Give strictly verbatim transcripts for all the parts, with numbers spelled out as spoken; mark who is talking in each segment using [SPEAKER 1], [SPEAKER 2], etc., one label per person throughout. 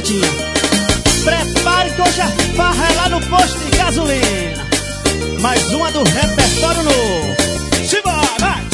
[SPEAKER 1] Betinha. Prepare que hoje é farra é lá no posto de gasolina. Mais uma do repertório novo. Simbora, vai!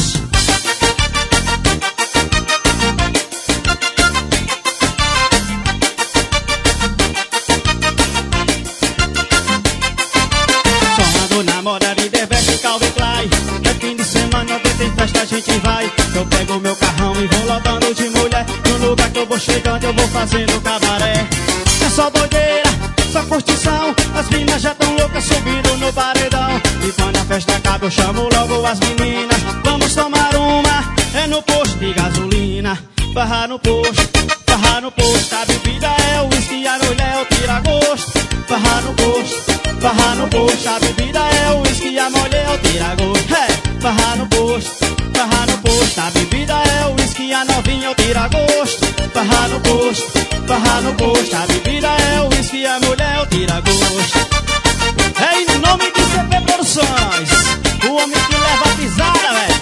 [SPEAKER 1] Namorada e deveste Calvin Klein. É fim de semana, tem festa, a gente vai. Eu pego meu carrão e vou lotando de mulher. No lugar que eu vou chegando, eu vou fazendo cabaré. É só doideira, só curtição. As minas já tão loucas subindo no paredão. E quando a festa acaba, eu chamo logo as meninas. Vamos tomar uma, é no posto de gasolina. Barra no posto, barra no posto. A bebida é o uísque, a mulher é o tira-gosto. Barra no posto, barra no posto, a bebida é o uísque, a mulher é o tira-gosto. É, barra no posto, barra no posto, a bebida é o uísque, a novinha é o tira-gosto. Barra no posto, barra no posto, a bebida é o uísque, a mulher é o tira-gosto. É em nome de C P Produções, o homem que leva a pisada, velho.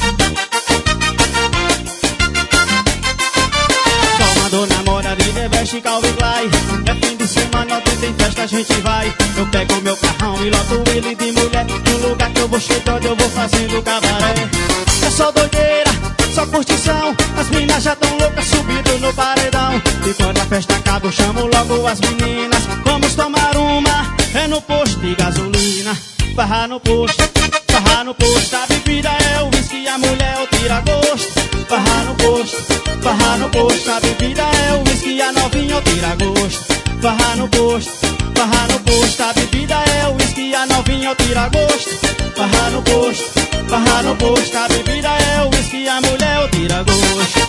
[SPEAKER 1] Tomando namorada e deveste Calvin Klein. É fim de semana, tem festa, a gente vai. Eu pego meu carrão e loto ele de mulher. No lugar que eu vou chegando, eu vou fazendo cabaré. É só doideira, só curtição. As minas já tão loucas subindo no paredão. E quando a festa acaba, eu chamo logo as meninas. Vamos tomar uma, é no posto de gasolina. Barra no posto, barra no posto. A bebida é o uísque, a mulher é o tira-gosto. Barra no posto, barra no posto. A bebida é o uísque, a novinha é o tira-gosto. Barra no posto, barra no posto. A bebida é o uísque, a novinha é o tira-gosto. Barra no posto, barra no posto. A bebida é o uísque, a mulher é o tira-gosto.